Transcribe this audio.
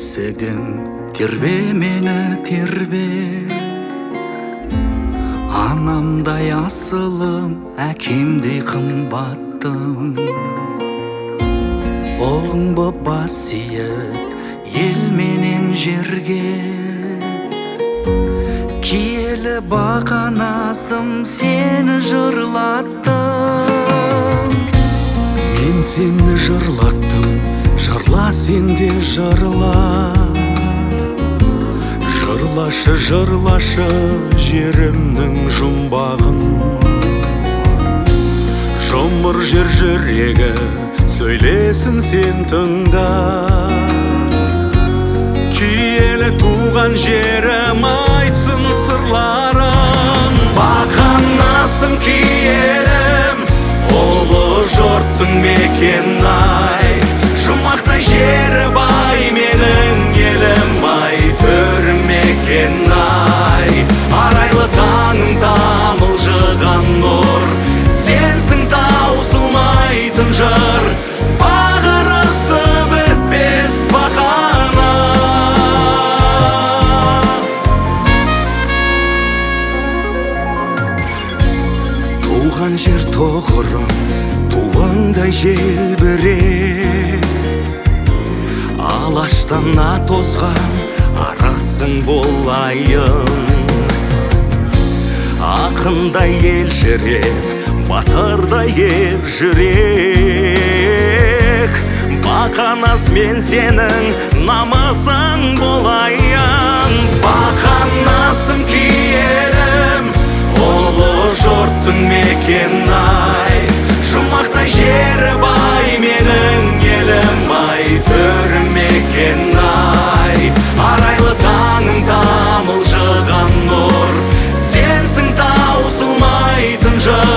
есігін тербе мені тербе, анамдай асылым, әкемдей қымбаттым. Олың боп басиып ел менен жерге, киелі бақанасым сені жырлаттым. Мен сені жырлаттым, жырла сен де жырла. Жырлашы, жырлашы жерімнің жұмбағын. Жұмыр жер жүрегі сөйлесін сен тыңда. Киелі туған жерім айтсын сырларын. Бақанасым киелім, ұлы жұрттың мекені ай. Жұмақтай жері бай менің елім ай, төрім мекені ай. Арайлы таңың тамылжыған нұр, сенсің таусылмайтын жыр. Бағырысы бітпес бақанас. Туған жер тұғырым, туыңдай желбірек. Алаштан ат озған арасың болайын. Ақындай елжіреп, батырдай ер жүрек. Бақанас мен сенің намысың болайын. Бақанасым киелім, ұлы жұрттың мекені ай. Жұмақтай жері бай менің елім ай, төрім мекені ай. Арайлы таңың тамылжыған нұр, сенсің таусылмайтын жыр.